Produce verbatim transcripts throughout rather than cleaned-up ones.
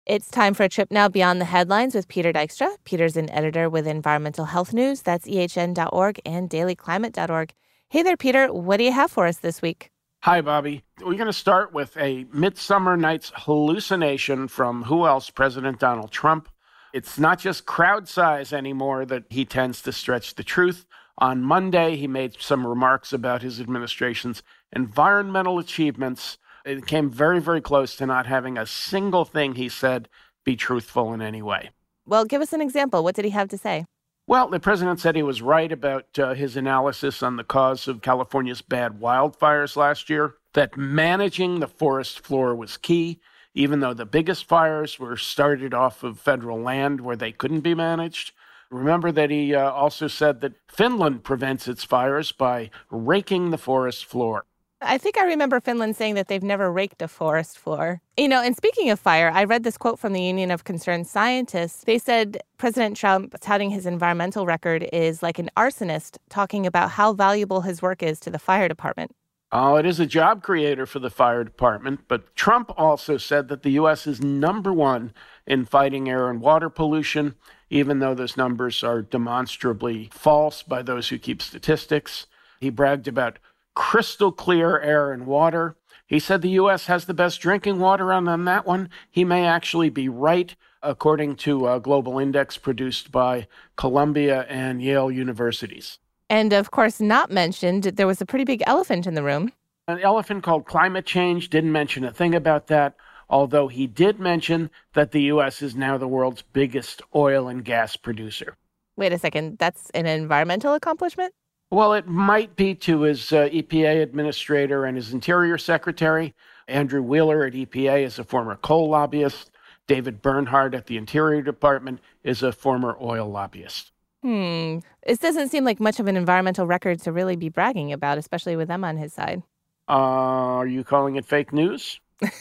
It's time for a trip now beyond the headlines with Peter Dykstra. Peter's an editor with Environmental Health News. That's E H N dot org and daily climate dot org. Hey there, Peter. What do you have for us this week? Hi, Bobby. We're going to start with a Midsummer Night's hallucination from who else? President Donald Trump. It's not just crowd size anymore that he tends to stretch the truth. On Monday, he made some remarks about his administration's environmental achievements. It came very, very close to not having a single thing he said be truthful in any way. Well, give us an example. What did he have to say? Well, the president said he was right about uh, his analysis on the cause of California's bad wildfires last year, that managing the forest floor was key, even though the biggest fires were started off of federal land where they couldn't be managed. Remember that he uh, also said that Finland prevents its fires by raking the forest floor. I think I remember Finland saying that they've never raked a forest floor. You know, and speaking of fire, I read this quote from the Union of Concerned Scientists. They said President Trump touting his environmental record is like an arsonist talking about how valuable his work is to the fire department. Oh, it is a job creator for the fire department, but Trump also said that the U S is number one in fighting air and water pollution, even though those numbers are demonstrably false by those who keep statistics. He bragged about crystal clear air and water. He said the U S has the best drinking water, and on that one, he may actually be right, according to a global index produced by Columbia and Yale universities. And of course, not mentioned, there was a pretty big elephant in the room. An elephant called climate change, didn't mention a thing about that, although he did mention that the U S is now the world's biggest oil and gas producer. Wait a second, that's an environmental accomplishment? Well, it might be to his uh, E P A administrator and his Interior Secretary. Andrew Wheeler at E P A is a former coal lobbyist. David Bernhardt at the Interior Department is a former oil lobbyist. Hmm. This doesn't seem like much of an environmental record to really be bragging about, especially with them on his side. Uh, are you calling it fake news?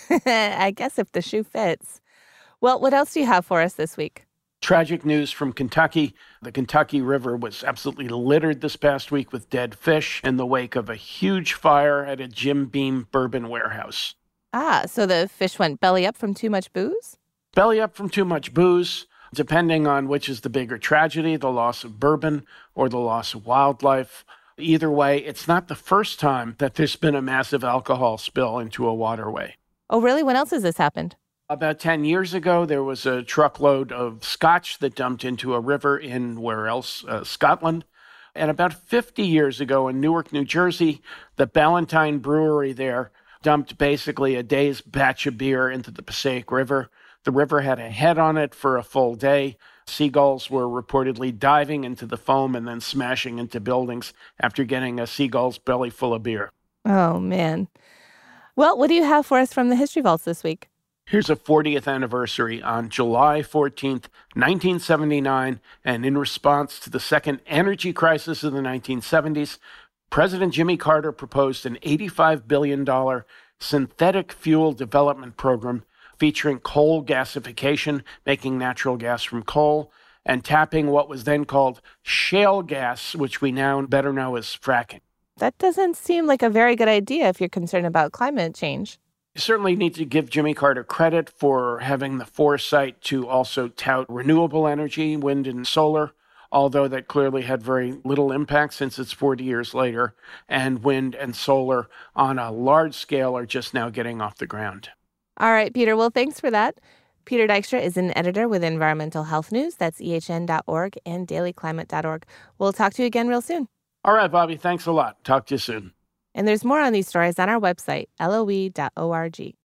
I guess if the shoe fits. Well, what else do you have for us this week? Tragic news from Kentucky. The Kentucky River was absolutely littered this past week with dead fish in the wake of a huge fire at a Jim Beam bourbon warehouse. Ah, so the fish went belly up from too much booze? Belly up from too much booze, depending on which is the bigger tragedy, the loss of bourbon or the loss of wildlife. Either way, it's not the first time that there's been a massive alcohol spill into a waterway. Oh, really? When else has this happened? About ten years ago, there was a truckload of scotch that dumped into a river in, where else, uh, Scotland. And about fifty years ago in Newark, New Jersey, the Ballantine Brewery there dumped basically a day's batch of beer into the Passaic River. The river had a head on it for a full day. Seagulls were reportedly diving into the foam and then smashing into buildings after getting a seagull's belly full of beer. Oh, man. Well, what do you have for us from the History Vaults this week? Here's a fortieth anniversary on July fourteenth, nineteen seventy-nine, and in response to the second energy crisis of the nineteen seventies, President Jimmy Carter proposed an eighty-five billion dollars synthetic fuel development program featuring coal gasification, making natural gas from coal, and tapping what was then called shale gas, which we now better know as fracking. That doesn't seem like a very good idea if you're concerned about climate change. You certainly need to give Jimmy Carter credit for having the foresight to also tout renewable energy, wind and solar, although that clearly had very little impact since it's forty years later, and wind and solar on a large scale are just now getting off the ground. All right, Peter. Well, thanks for that. Peter Dykstra is an editor with Environmental Health News. That's E H N dot org and daily climate dot org. We'll talk to you again real soon. All right, Bobby. Thanks a lot. Talk to you soon. And there's more on these stories on our website, L O E dot org.